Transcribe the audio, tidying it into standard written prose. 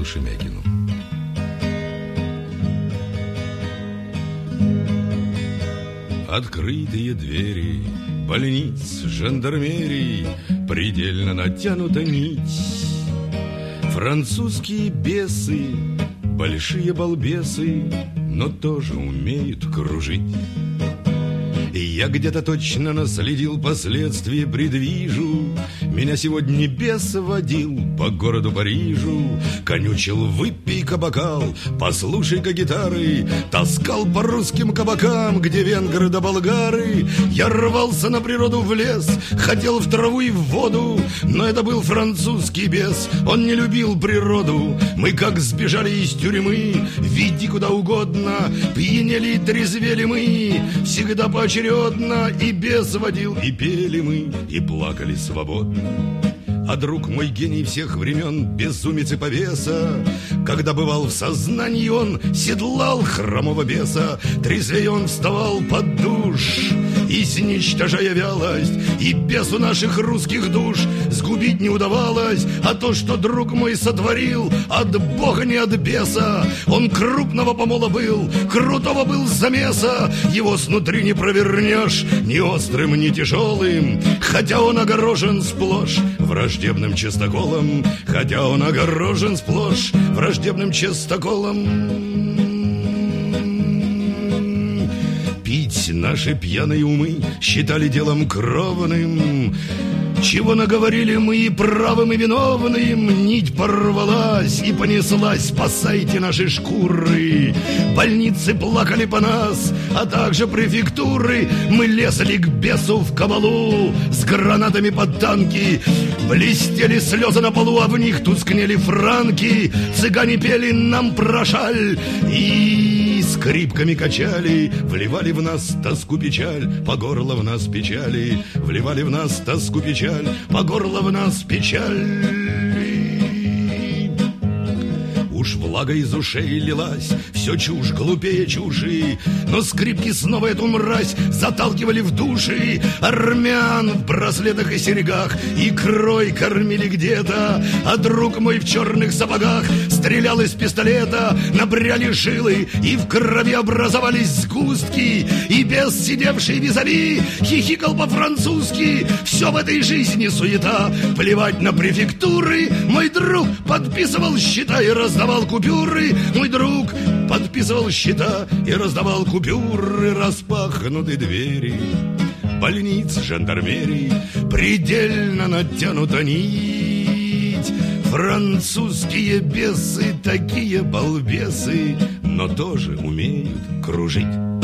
Шемякину. Открытые двери больниц, жандармерий, предельно натянута нить. Французские бесы, большие балбесы, но тоже умеют кружить. И я где-то точно наследил последствия, предвижу. Меня сегодня бес водил по городу Парижу. Конючил: выпей-ка бокал, послушай-ка гитары. Таскал по русским кабакам, где венгры да болгары. Я рвался на природу в лес, хотел в траву и в воду. Но это был французский бес, он не любил природу. Мы как сбежали из тюрьмы, веди куда угодно. Пьянели и трезвели мы, всегда поочередно. И бес водил, и пели мы, и плакали свободно. А друг мой гений всех времен, безумец и повеса, когда бывал в сознании, он седлал хромого беса. Трезвее он вставал под душ, изничтожая вялость, и бесу наших русских душ сгубить не удавалось. А то, что друг мой сотворил, от Бога, не от беса. Он крупного помола был, крутого был замеса. Его снутри не провернешь ни острым, ни тяжелым, хотя он огорожен сплошь враждебным частоколом. Хотя он огорожен сплошь враждебным частоколом. Пить наши пьяные умы считали делом кровным. Чего наговорили мы и правым, и виновным. Нить порвалась и понеслась: спасайте наши шкуры. Больницы плакали по нас, а также префектуры. Мы лезли к бесу в кабалу с гранатами под танки. Блестели слезы на полу, а в них тускнели франки. Цыгане пели нам про шаль и скрипками качали. Вливали в нас тоску, печаль, по горло в нас печали. Вливали в нас тоску, печаль, по горло в нас печаль. Уж влага из ушей лилась, все чушь глупее чуши. Но скрипки снова эту мразь заталкивали в души. Армян в браслетах и серьгах икрой кормили где-то. А друг мой в черных сапогах стрелял из пистолета. Набряли жилы, и в крови образовались сгустки. И бес, сидевший визави, хихикал по-французски. Все в этой жизни суета, плевать на префектуры. Мой друг подписывал счета и раздавал купюры. Мой друг подписывал счета и раздавал купюры. Распахнуты двери больниц, жандармерий, предельно натянута нить. Французские бесы, такие балбесы, но тоже умеют кружить.